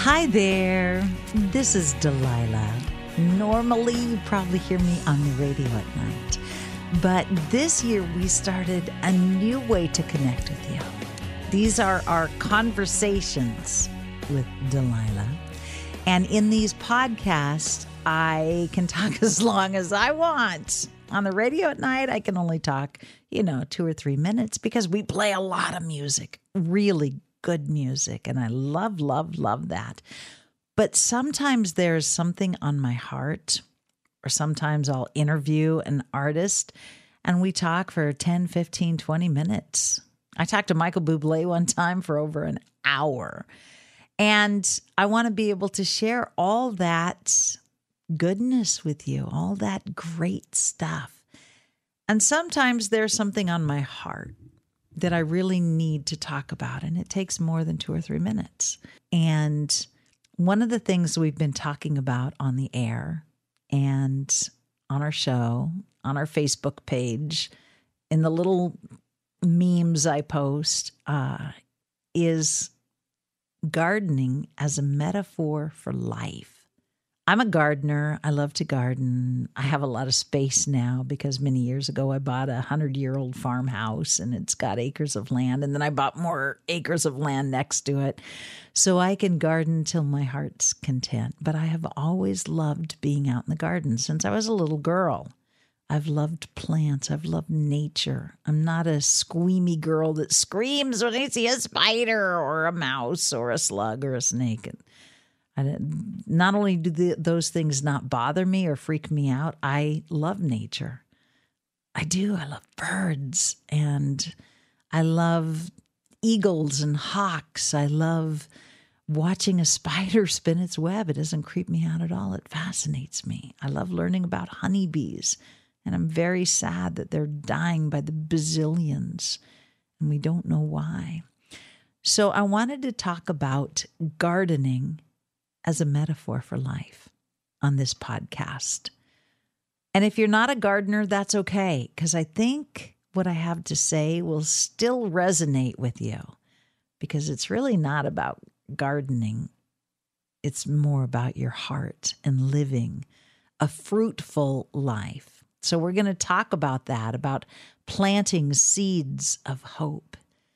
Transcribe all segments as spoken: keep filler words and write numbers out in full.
Hi there, this is Delilah. Normally, you probably hear me on the radio at night, but this year we started a new way to connect with you. These are our conversations with Delilah, and in these podcasts, I can talk as long as I want. On the radio at night, I can only talk, you know, two or three minutes because we play a lot of music, really good music, and I love, love, love that. But sometimes there's something on my heart, or sometimes I'll interview an artist, and we talk for ten, fifteen, twenty minutes. I talked to Michael Bublé one time for over an hour, and I want to be able to share all that goodness with you, all that great stuff. And sometimes there's something on my heart that I really need to talk about, and it takes more than two or three minutes. And one of the things we've been talking about on the air and on our show, on our Facebook page, in the little memes I post, uh, is gardening as a metaphor for life. I'm a gardener. I love to garden. I have a lot of space now because many years ago I bought a hundred-year-old farmhouse and it's got acres of land. And then I bought more acres of land next to it. So I can garden till my heart's content. But I have always loved being out in the garden since I was a little girl. I've loved plants. I've loved nature. I'm not a squeamy girl that screams when I see a spider or a mouse or a slug or a snake. I, not only do the, those things not bother me or freak me out, I love nature. I do. I love birds, and I love eagles and hawks. I love watching a spider spin its web. It doesn't creep me out at all. It fascinates me. I love learning about honeybees, and I'm very sad that they're dying by the bazillions, and we don't know why. So I wanted to talk about gardening as a metaphor for life on this podcast. And if you're not a gardener, that's okay, because I think what I have to say will still resonate with you, because it's really not about gardening. It's more about your heart and living a fruitful life. So we're going to talk about that, about planting seeds of hope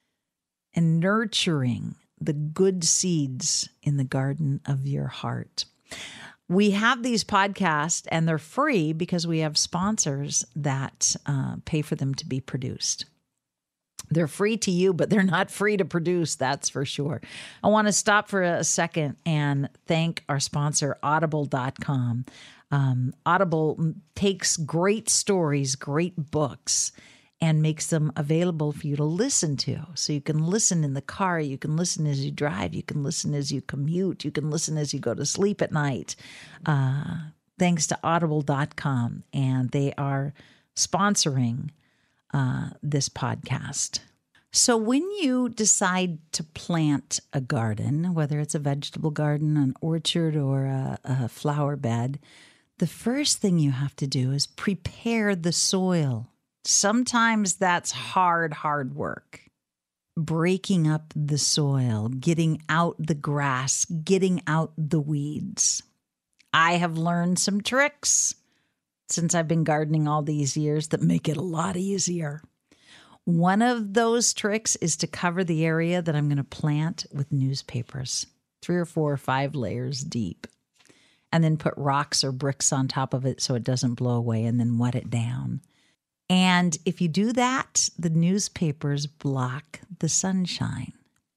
and nurturing the good seeds in the garden of your heart. We have these podcasts, and they're free because we have sponsors that uh, pay for them to be produced. They're free to you, but they're not free to produce, that's for sure. I want to stop for a second and thank our sponsor, audible dot com. Um, Audible takes great stories, great books, and makes them available for you to listen to. So you can listen in the car, you can listen as you drive, you can listen as you commute, you can listen as you go to sleep at night, uh, thanks to audible dot com. And they are sponsoring uh, this podcast. So when you decide to plant a garden, whether it's a vegetable garden, an orchard, or a, a flower bed, the first thing you have to do is prepare the soil. Sometimes that's hard, hard work. Breaking up the soil, getting out the grass, getting out the weeds. I have learned some tricks since I've been gardening all these years that make it a lot easier. One of those tricks is to cover the area that I'm going to plant with newspapers, three or four or five layers deep, and then put rocks or bricks on top of it so it doesn't blow away, and then wet it down. And if you do that, the newspapers block the sunshine,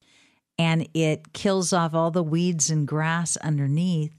and it kills off all the weeds and grass underneath.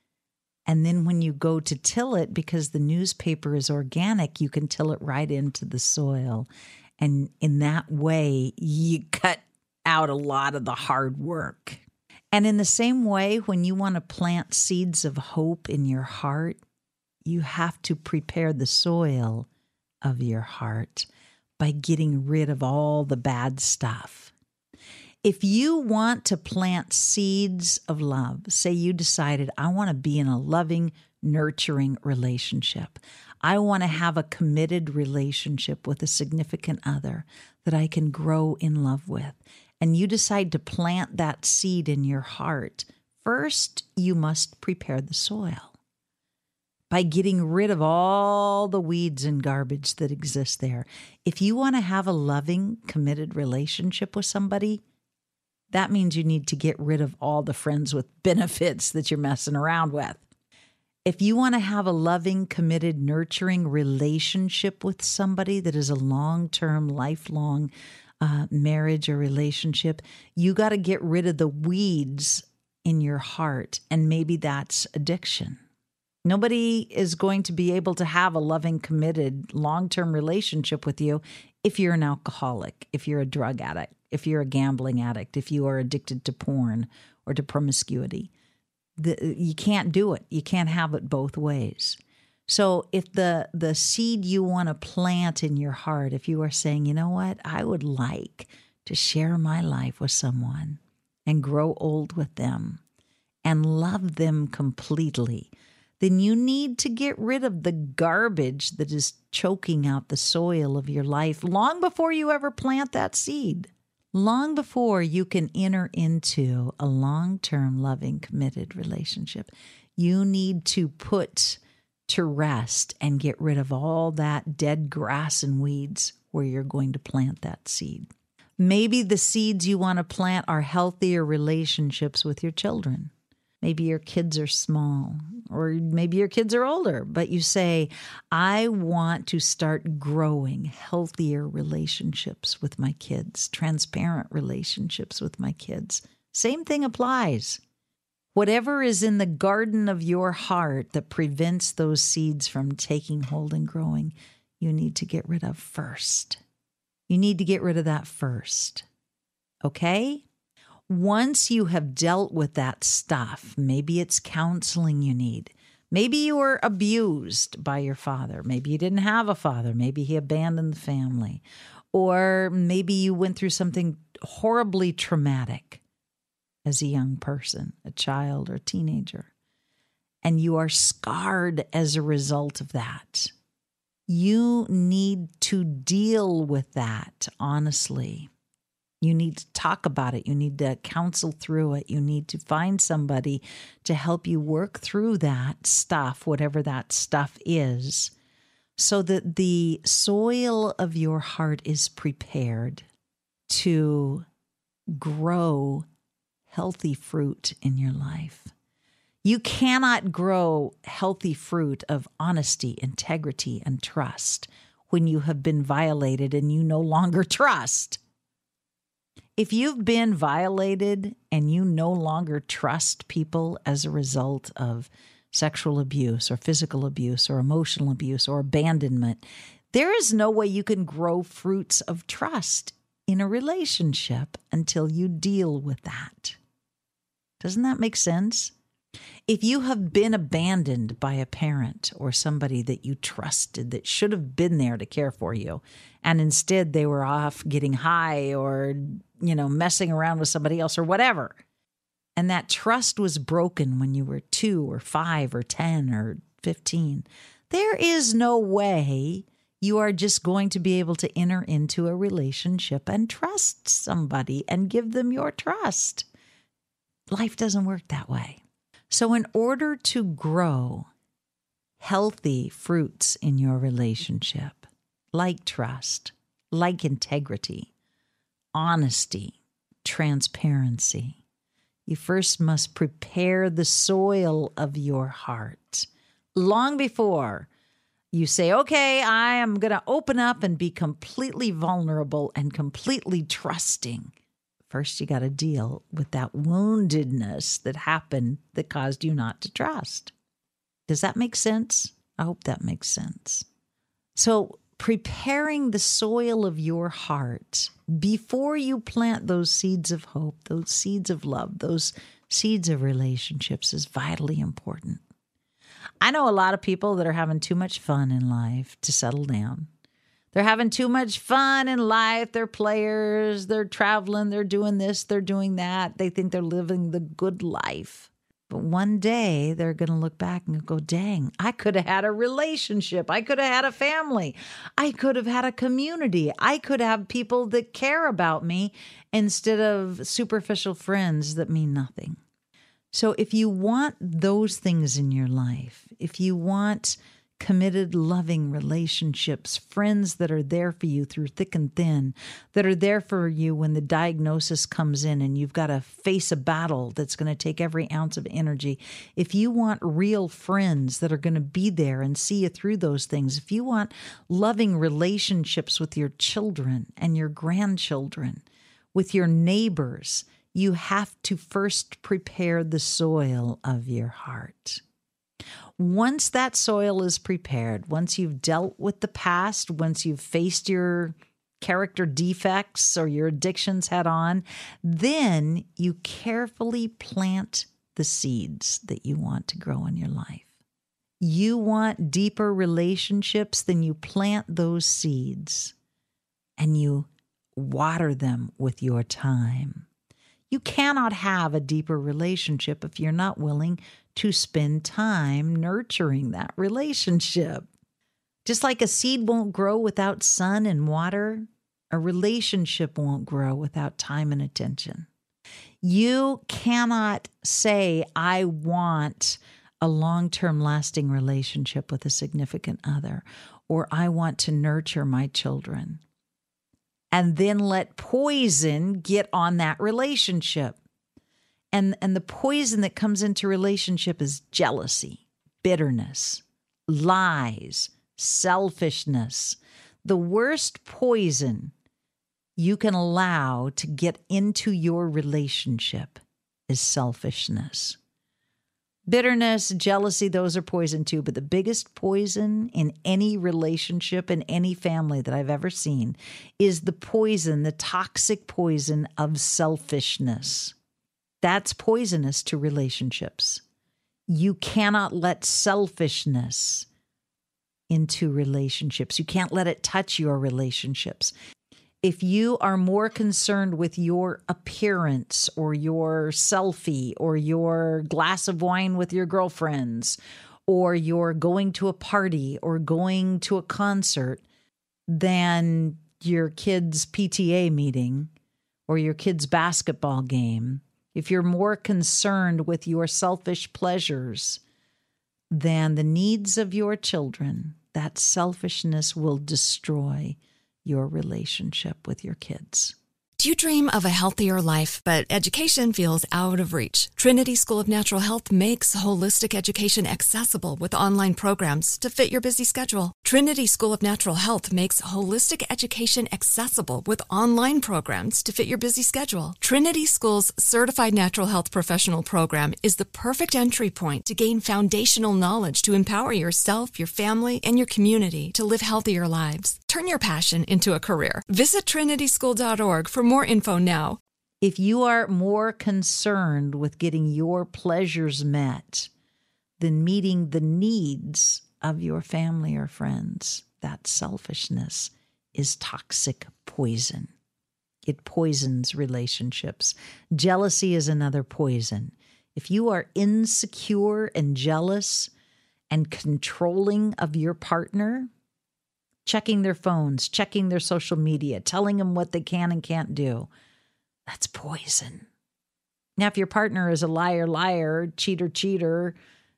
And then when you go to till it, because the newspaper is organic, you can till it right into the soil. And in that way, you cut out a lot of the hard work. And in the same way, when you want to plant seeds of hope in your heart, you have to prepare the soil of your heart by getting rid of all the bad stuff. If you want to plant seeds of love, say you decided, I want to be in a loving, nurturing relationship. I want to have a committed relationship with a significant other that I can grow in love with. And you decide to plant that seed in your heart. first you must prepare the soil by getting rid of all the weeds and garbage that exist there. If you want to have a loving, committed relationship with somebody, that means you need to get rid of all the friends with benefits that you're messing around with. If you want to have a loving, committed, nurturing relationship with somebody that is a long-term, lifelong uh, marriage or relationship, you got to get rid of the weeds in your heart, and maybe that's addiction. Nobody is going to be able to have a loving, committed, long-term relationship with you if you're an alcoholic, if you're a drug addict, if you're a gambling addict, if you are addicted to porn or to promiscuity. The, you can't do it. You can't have it both ways. So if the, the seed you want to plant in your heart, if you are saying, you know what, I would like to share my life with someone and grow old with them and love them completely, then you need to get rid of the garbage that is choking out the soil of your life long before you ever plant that seed. Long before you can enter into a long-term, loving, committed relationship, you need to put to rest and get rid of all that dead grass and weeds where you're going to plant that seed. Maybe the seeds you want to plant are healthier relationships with your children. Maybe your kids are small, or maybe your kids are older, but you say, I want to start growing healthier relationships with my kids, transparent relationships with my kids. Same thing applies. Whatever is in the garden of your heart that prevents those seeds from taking hold and growing, you need to get rid of first. You need to get rid of that first. Okay? Once you have dealt with that stuff, maybe it's counseling you need. Maybe you were abused by your father. Maybe you didn't have a father. Maybe he abandoned the family. Or maybe you went through something horribly traumatic as a young person, a child or a teenager, and you are scarred as a result of that. You need to deal with that honestly. You need to talk about it. You need to counsel through it. You need to find somebody to help you work through that stuff, whatever that stuff is, so that the soil of your heart is prepared to grow healthy fruit in your life. You cannot grow healthy fruit of honesty, integrity, and trust when you have been violated and you no longer trust. If you've been violated and you no longer trust people as a result of sexual abuse or physical abuse or emotional abuse or abandonment, there is no way you can grow fruits of trust in a relationship until you deal with that. Doesn't that make sense? If you have been abandoned by a parent or somebody that you trusted that should have been there to care for you, and instead they were off getting high or, you know, messing around with somebody else or whatever, and that trust was broken when you were two or five or ten or fifteen, there is no way you are just going to be able to enter into a relationship and trust somebody and give them your trust. Life doesn't work that way. So in order to grow healthy fruits in your relationship, like trust, like integrity, honesty, transparency, you first must prepare the soil of your heart long before you say, okay, I am going to open up and be completely vulnerable and completely trusting. First, you got to deal with that woundedness that happened that caused you not to trust. Does that make sense? I hope that makes sense. So preparing the soil of your heart before you plant those seeds of hope, those seeds of love, those seeds of relationships is vitally important. I know a lot of people that are having too much fun in life to settle down. They're having too much fun in life. They're players. They're traveling. They're doing this. They're doing that. They think they're living the good life. But one day they're going to look back and go, dang, I could have had a relationship. I could have had a family. I could have had a community. I could have people that care about me instead of superficial friends that mean nothing. So if you want those things in your life, if you want committed, loving relationships, friends that are there for you through thick and thin, that are there for you when the diagnosis comes in and you've got to face a battle that's going to take every ounce of energy. If you want real friends that are going to be there and see you through those things, if you want loving relationships with your children and your grandchildren, with your neighbors, you have to first prepare the soil of your heart. Once that soil is prepared, once you've dealt with the past, once you've faced your character defects or your addictions head on, then you carefully plant the seeds that you want to grow in your life. You want deeper relationships, then you plant those seeds and you water them with your time. You cannot have a deeper relationship if you're not willing to spend time nurturing that relationship. Just like a seed won't grow without sun and water, a relationship won't grow without time and attention. You cannot say, I want a long-term lasting relationship with a significant other, or I want to nurture my children, and then let poison get on that relationship. And, and the poison that comes into relationship is jealousy, bitterness, lies, selfishness. The worst poison you can allow to get into your relationship is selfishness. Bitterness, jealousy, those are poison too. But the biggest poison in any relationship, in any family that I've ever seen, is the poison, the toxic poison of selfishness. That's poisonous to relationships. You cannot let selfishness into relationships. You can't let it touch your relationships. If you are more concerned with your appearance or your selfie or your glass of wine with your girlfriends or you're going to a party or going to a concert than your kid's P T A meeting or your kid's basketball game, if you're more concerned with your selfish pleasures than the needs of your children, that selfishness will destroy your relationship with your kids. Do you dream of a healthier life, but education feels out of reach? Trinity School of Natural Health makes holistic education accessible with online programs to fit your busy schedule. Trinity School of Natural Health makes holistic education accessible with online programs to fit your busy schedule. Trinity School's Certified Natural Health Professional Program is the perfect entry point to gain foundational knowledge to empower yourself, your family, and your community to live healthier lives. Turn your passion into a career. Visit trinity school dot org for more info now. If you are more concerned with getting your pleasures met than meeting the needs of your family or friends, that selfishness is toxic poison. It poisons relationships. Jealousy is another poison. If you are insecure and jealous and controlling of your partner, checking their phones, checking their social media, telling them what they can and can't do, that's poison. Now, if your partner is a liar, liar, cheater, cheater,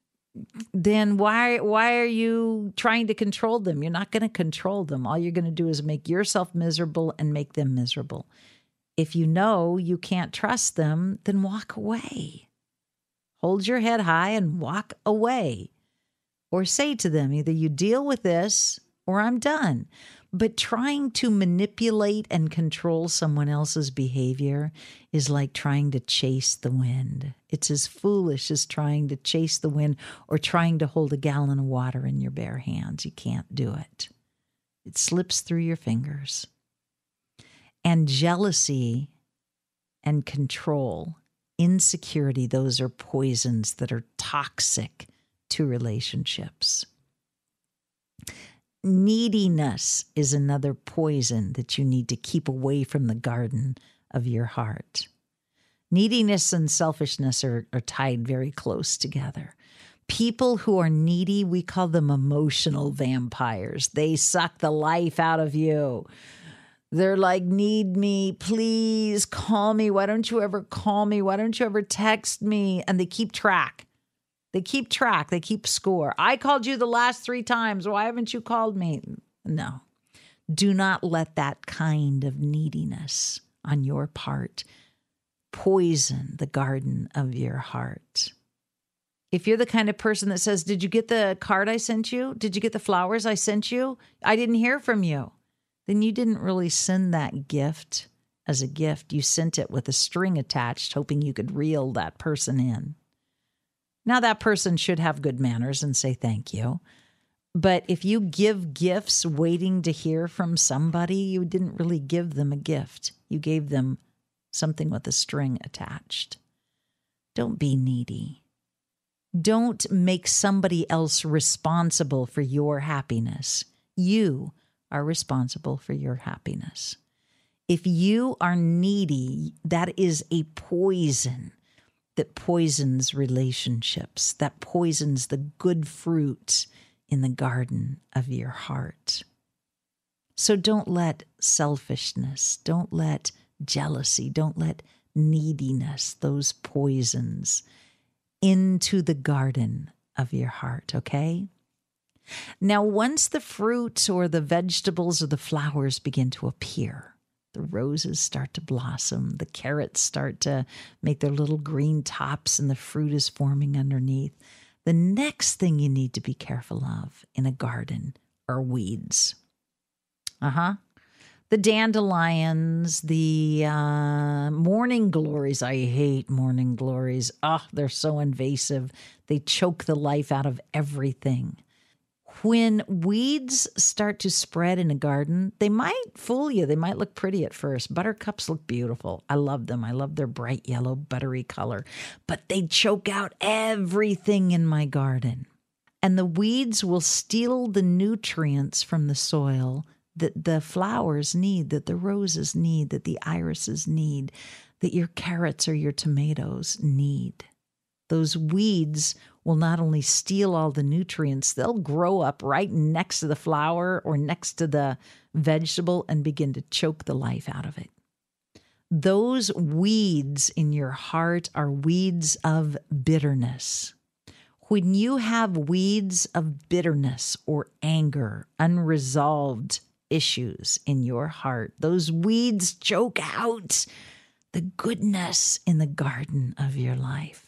then why why are you trying to control them? You're not going to control them. All you're going to do is make yourself miserable and make them miserable. If you know you can't trust them, then walk away. Hold your head high and walk away. Or say to them, either you deal with this or I'm done. But trying to manipulate and control someone else's behavior is like trying to chase the wind. It's as foolish as trying to chase the wind or trying to hold a gallon of water in your bare hands. You can't do it. It slips through your fingers. And jealousy and control, insecurity, those are poisons that are toxic to relationships. Neediness is another poison that you need to keep away from the garden of your heart. Neediness and selfishness are, are tied very close together. People who are needy, we call them emotional vampires. They suck the life out of you. They're like, need me, please call me. Why don't you ever call me? Why don't you ever text me? And they keep track. They keep track. They keep score. I called you the last three times. Why haven't you called me? No. Do not let that kind of neediness on your part poison the garden of your heart. If you're the kind of person that says, did you get the card I sent you? Did you get the flowers I sent you? I didn't hear from you. Then you didn't really send that gift as a gift. You sent it with a string attached, hoping you could reel that person in. Now that person should have good manners and say thank you. But if you give gifts waiting to hear from somebody, you didn't really give them a gift. You gave them something with a string attached. Don't be needy. Don't make somebody else responsible for your happiness. You are responsible for your happiness. If you are needy, that is a poison that poisons relationships, that poisons the good fruit in the garden of your heart. So don't let selfishness, don't let jealousy, don't let neediness, those poisons, into the garden of your heart, okay? Now, once the fruit or the vegetables or the flowers begin to appear, the roses start to blossom, the carrots start to make their little green tops, and the fruit is forming underneath. The next thing you need to be careful of in a garden are weeds. Uh-huh. The dandelions, the uh, morning glories. I hate morning glories. Oh, they're so invasive. They choke the life out of everything. When weeds start to spread in a garden, they might fool you. They might look pretty at first. Buttercups look beautiful. I love them. I love their bright yellow, buttery color. But they choke out everything in my garden. And the weeds will steal the nutrients from the soil that the flowers need, that the roses need, that the irises need, that your carrots or your tomatoes need. Those weeds will not only steal all the nutrients, they'll grow up right next to the flower or next to the vegetable and begin to choke the life out of it. Those weeds in your heart are weeds of bitterness. When you have weeds of bitterness or anger, unresolved issues in your heart, those weeds choke out the goodness in the garden of your life.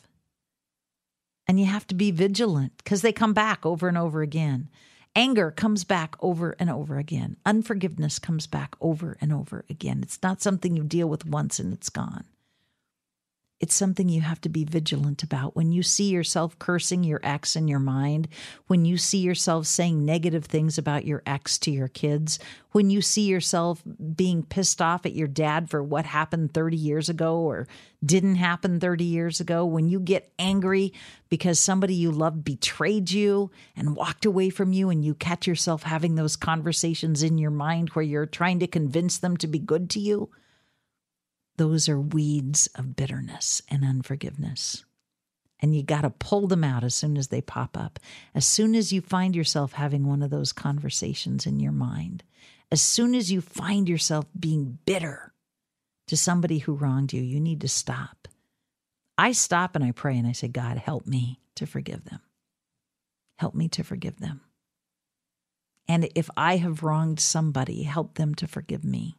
And you have to be vigilant because they come back over and over again. Anger comes back over and over again. Unforgiveness comes back over and over again. It's not something you deal with once and it's gone. It's something you have to be vigilant about. When you see yourself cursing your ex in your mind, when you see yourself saying negative things about your ex to your kids, when you see yourself being pissed off at your dad for what happened thirty years ago or didn't happen thirty years ago, when you get angry because somebody you love betrayed you and walked away from you, and you catch yourself having those conversations in your mind where you're trying to convince them to be good to you, those are weeds of bitterness and unforgiveness. And you got to pull them out as soon as they pop up. As soon as you find yourself having one of those conversations in your mind, as soon as you find yourself being bitter to somebody who wronged you, you need to stop. I stop and I pray and I say, God, help me to forgive them. Help me to forgive them. And if I have wronged somebody, help them to forgive me.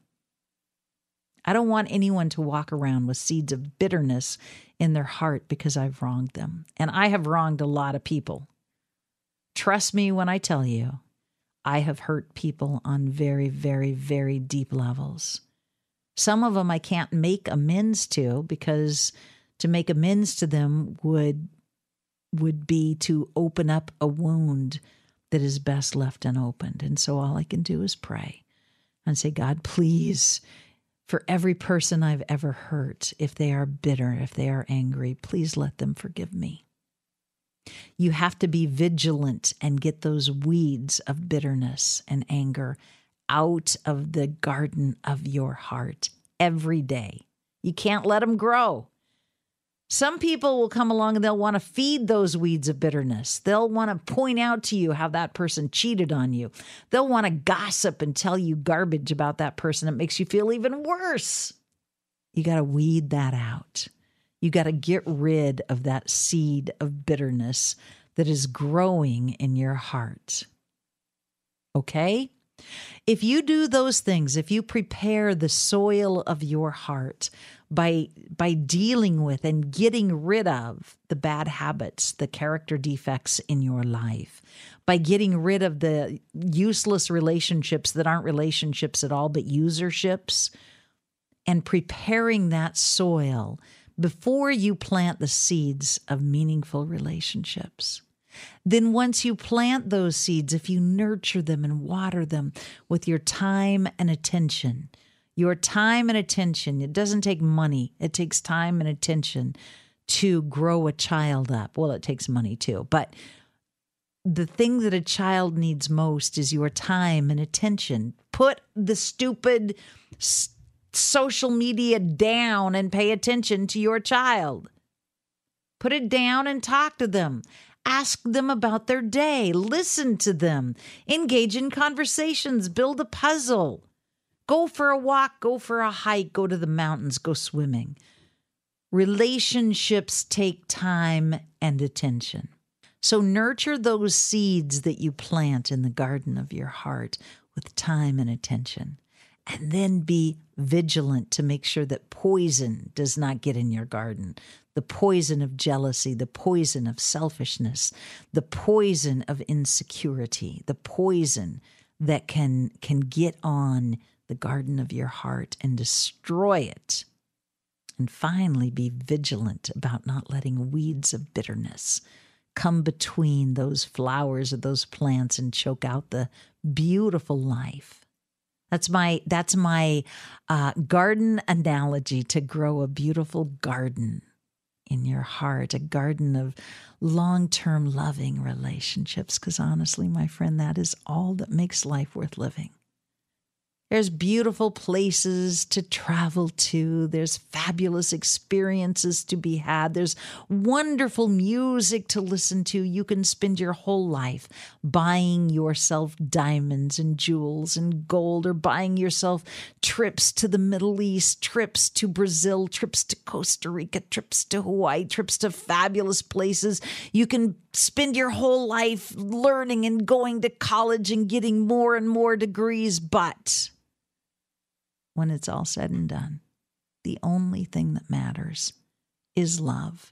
I don't want anyone to walk around with seeds of bitterness in their heart because I've wronged them. And I have wronged a lot of people. Trust me when I tell you, I have hurt people on very, very, very deep levels. Some of them I can't make amends to because to make amends to them would, would be to open up a wound that is best left unopened. And so all I can do is pray and say, God, please, for every person I've ever hurt, if they are bitter, if they are angry, please let them forgive me. You have to be vigilant and get those weeds of bitterness and anger out of the garden of your heart every day. You can't let them grow. Some people will come along and they'll want to feed those weeds of bitterness. They'll want to point out to you how that person cheated on you. They'll want to gossip and tell you garbage about that person that makes you feel even worse. You got to weed that out. You got to get rid of that seed of bitterness that is growing in your heart. Okay? If you do those things, if you prepare the soil of your heart by, by dealing with and getting rid of the bad habits, the character defects in your life, by getting rid of the useless relationships that aren't relationships at all, but userships, and preparing that soil before you plant the seeds of meaningful relationships. Then once you plant those seeds, if you nurture them and water them with your time and attention, your time and attention, it doesn't take money. It takes time and attention to grow a child up. Well, it takes money too, but the thing that a child needs most is your time and attention. Put the stupid s- social media down and pay attention to your child. Put it down and talk to them. Ask them about their day. Listen to them. Engage in conversations. Build a puzzle. Go for a walk. Go for a hike. Go to the mountains. Go swimming. Relationships take time and attention. So nurture those seeds that you plant in the garden of your heart with time and attention. And then be vigilant to make sure that poison does not get in your garden. The poison of jealousy, the poison of selfishness, the poison of insecurity, the poison that can, can get on the garden of your heart and destroy it. And finally, be vigilant about not letting weeds of bitterness come between those flowers of those plants and choke out the beautiful life. That's my that's my uh, garden analogy to grow a beautiful garden in your heart, a garden of long-term loving relationships. Because honestly, my friend, that is all that makes life worth living. There's beautiful places to travel to. There's fabulous experiences to be had. There's wonderful music to listen to. You can spend your whole life buying yourself diamonds and jewels and gold, or buying yourself trips to the Middle East, trips to Brazil, trips to Costa Rica, trips to Hawaii, trips to fabulous places. You can spend your whole life learning and going to college and getting more and more degrees, but when it's all said and done, the only thing that matters is love.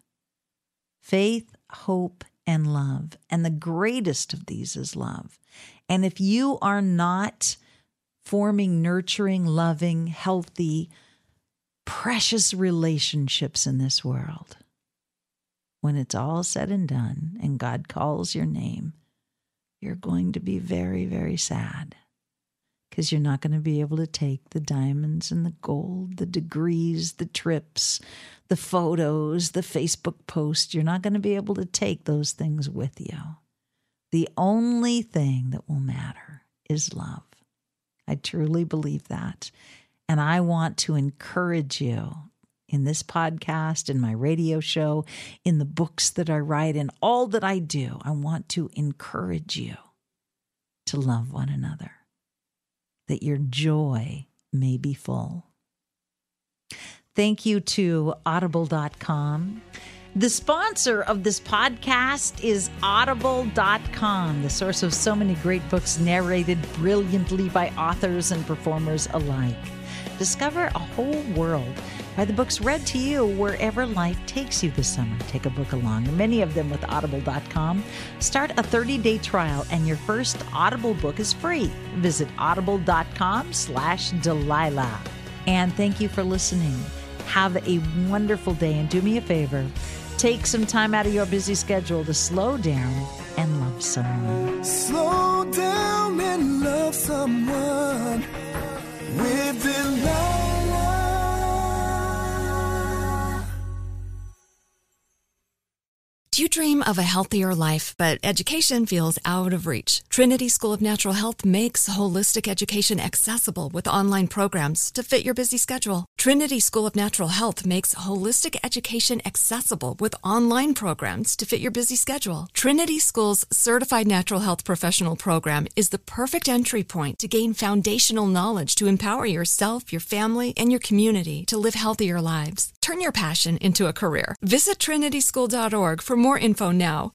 Faith, hope, and love. And the greatest of these is love. And if you are not forming nurturing, loving, healthy, precious relationships in this world, when it's all said and done and God calls your name, you're going to be very, very sad. Because you're not going to be able to take the diamonds and the gold, the degrees, the trips, the photos, the Facebook posts. You're not going to be able to take those things with you. The only thing that will matter is love. I truly believe that. And I want to encourage you in this podcast, in my radio show, in the books that I write, in all that I do. I want to encourage you to love one another, that your joy may be full. Thank you to audible dot com. The sponsor of this podcast is audible dot com, the source of so many great books narrated brilliantly by authors and performers alike. Discover a whole world by the books read to you wherever life takes you this summer. Take a book along, many of them with audible dot com. Start a thirty-day trial and your first Audible book is free. Visit audible dot com slash Delilah. And thank you for listening. Have a wonderful day, and do me a favor. Take some time out of your busy schedule to slow down and love someone. Slow down and love someone with Delilah. Do you dream of a healthier life, but education feels out of reach? Trinity School of Natural Health makes holistic education accessible with online programs to fit your busy schedule. Trinity School of Natural Health makes holistic education accessible with online programs to fit your busy schedule. Trinity School's Certified Natural Health Professional Program is the perfect entry point to gain foundational knowledge to empower yourself, your family, and your community to live healthier lives. Turn your passion into a career. Visit trinity school dot org for more info now.